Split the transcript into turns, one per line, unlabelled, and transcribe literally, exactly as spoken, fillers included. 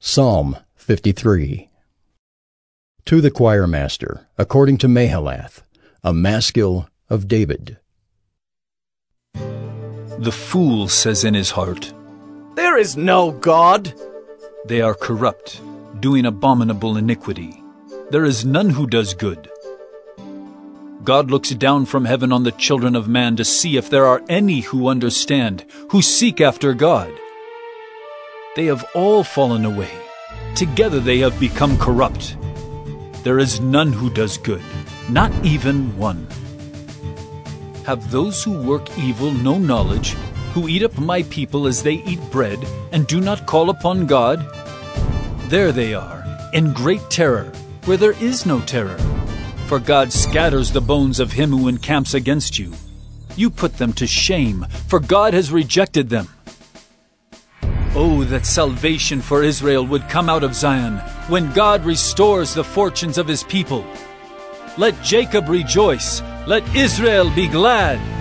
Psalm fifty-three. To the choirmaster, according to Mahalath, a maskil of David.
The fool says in his heart,
"There is no God."
They are corrupt, doing abominable iniquity. There is none who does good. God looks down from heaven on the children of man to see if there are any who understand, who seek after God. They have all fallen away. Together they have become corrupt. There is none who does good, not even one. Have those who work evil no knowledge, who eat up my people as they eat bread, and do not call upon God? There they are, in great terror, where there is no terror. For God scatters the bones of him who encamps against you. You put them to shame, for God has rejected them. Oh, that salvation for Israel would come out of Zion, when God restores the fortunes of his people. Let Jacob rejoice, let Israel be glad.